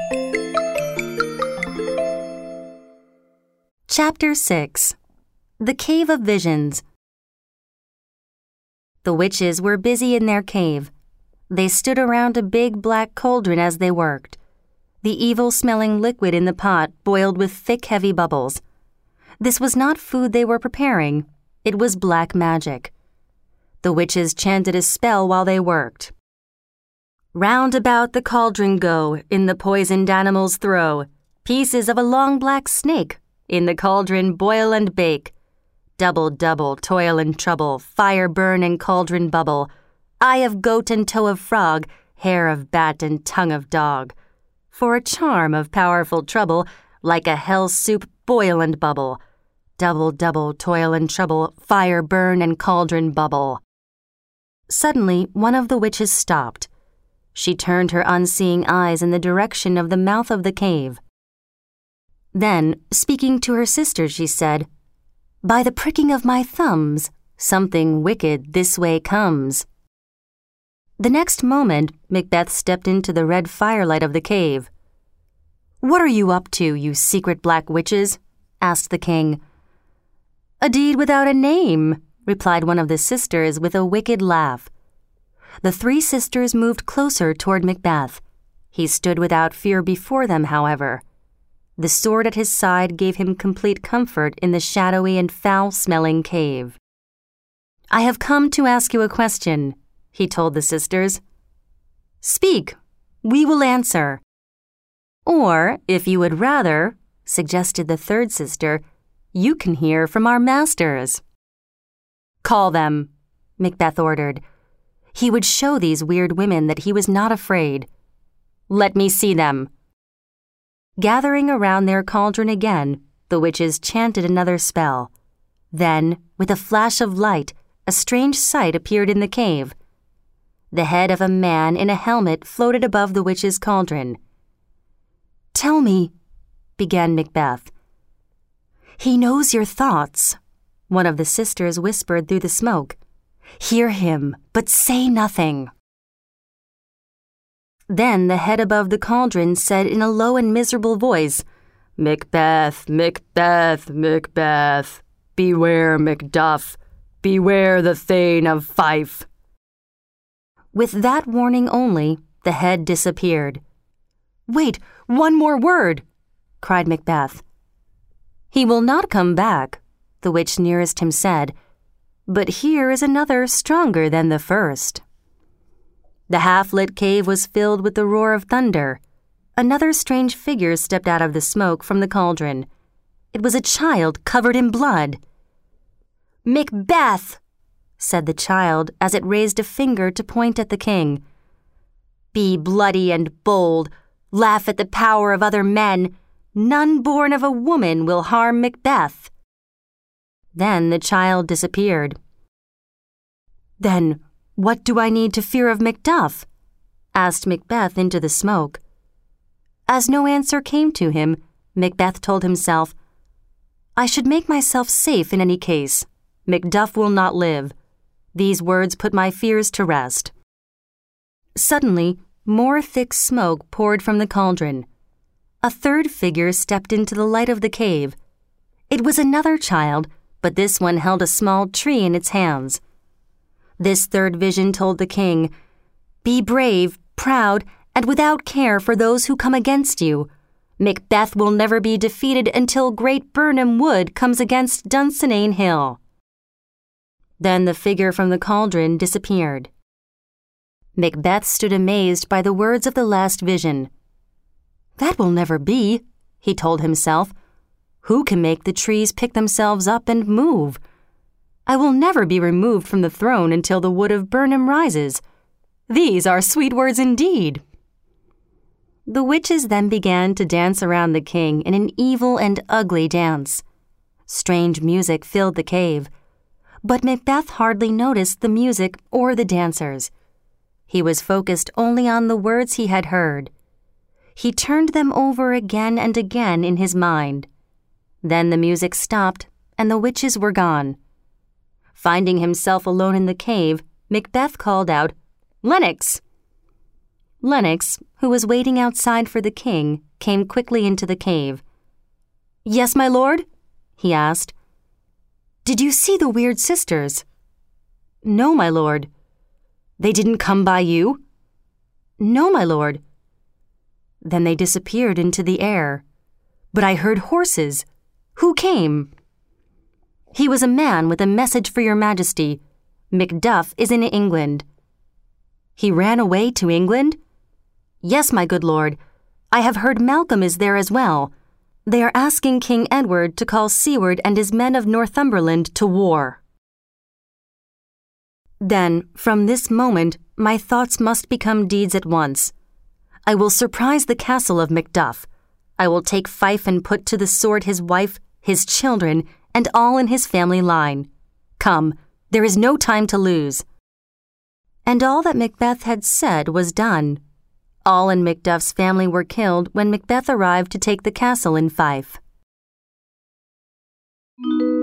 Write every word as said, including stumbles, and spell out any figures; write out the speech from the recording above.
Chapter six. The Cave of Visions. The witches were busy in their cave. They stood around a big black cauldron as they worked. The evil-smelling liquid in the pot boiled with thick, heavy bubbles. This was not food they were preparing. It was black magic. The witches chanted a spell while they worked. Round about the cauldron go, in the poisoned animals throw, pieces of a long black snake, in the cauldron boil and bake. Double, double, toil and trouble, fire burn and cauldron bubble, eye of goat and toe of frog, hair of bat and tongue of dog. For a charm of powerful trouble, like a hell soup boil and bubble. Double, double, toil and trouble, fire burn and cauldron bubble. Suddenly, one of the witches stopped. She turned her unseeing eyes in the direction of the mouth of the cave. Then, speaking to her sister, she said, "By the pricking of my thumbs, something wicked this way comes." The next moment, Macbeth stepped into the red firelight of the cave. "What are you up to, you secret black witches?" asked the king. "A deed without a name," replied one of the sisters with a wicked laugh. The three sisters moved closer toward Macbeth. He stood without fear before them, however. The sword at his side gave him complete comfort in the shadowy and foul-smelling cave. "I have come to ask you a question," he told the sisters. "Speak, we will answer." "Or, if you would rather," suggested the third sister, "you can hear from our masters." "Call them," Macbeth ordered. He would show these weird women that he was not afraid. "Let me see them." Gathering around their cauldron again, the witches chanted another spell. Then, with a flash of light, a strange sight appeared in the cave. The head of a man in a helmet floated above the witches' cauldron. "Tell me," began Macbeth. "He knows your thoughts," one of the sisters whispered through the smoke. "Hear him, but say nothing." Then the head above the cauldron said in a low and miserable voice, "Macbeth, Macbeth, Macbeth, beware Macduff, beware the Thane of Fife." With that warning only, the head disappeared. "Wait, one more word," cried Macbeth. "He will not come back," the witch nearest him said, "but here is another stronger than the first." The half-lit cave was filled with the roar of thunder. Another strange figure stepped out of the smoke from the cauldron. It was a child covered in blood. "Macbeth!" said the child as it raised a finger to point at the king. "Be bloody and bold. Laugh at the power of other men. None born of a woman will harm Macbeth." Then the child disappeared. "Then what do I need to fear of Macduff?" asked Macbeth into the smoke. As no answer came to him, Macbeth told himself, "I should make myself safe in any case. Macduff will not live. These words put my fears to rest." Suddenly, more thick smoke poured from the cauldron. A third figure stepped into the light of the cave. It was another child, but this one held a small tree in its hands. This third vision told the king, "Be brave, proud, and without care for those who come against you. Macbeth will never be defeated until great Birnam Wood comes against Dunsinane Hill." Then the figure from the cauldron disappeared. Macbeth stood amazed by the words of the last vision. "That will never be," he told himself. "Who can make the trees pick themselves up and move? I will never be removed from the throne until the wood of Birnam rises. These are sweet words indeed." The witches then began to dance around the king in an evil and ugly dance. Strange music filled the cave, but Macbeth hardly noticed the music or the dancers. He was focused only on the words he had heard. He turned them over again and again in his mind. Then the music stopped, and the witches were gone. Finding himself alone in the cave, Macbeth called out, "Lennox!" Lennox, who was waiting outside for the king, came quickly into the cave. "Yes, my lord?" he asked. "Did you see the weird sisters?" "No, my lord." "They didn't come by you?" "No, my lord." "Then they disappeared into the air. But I heard horses. Who came?" "He was a man with a message for your majesty. Macduff is in England." "He ran away to England?" "Yes, my good lord. I have heard Malcolm is there as well. They are asking King Edward to call Siward and his men of Northumberland to war." Then, from this moment, my thoughts must become deeds at once. I will surprise the castle of Macduff. I will take Fife and put to the sword his wife, his children, and all in his family line. Come, there is no time to lose. And all that Macbeth had said was done. All in Macduff's family were killed when Macbeth arrived to take the castle in Fife.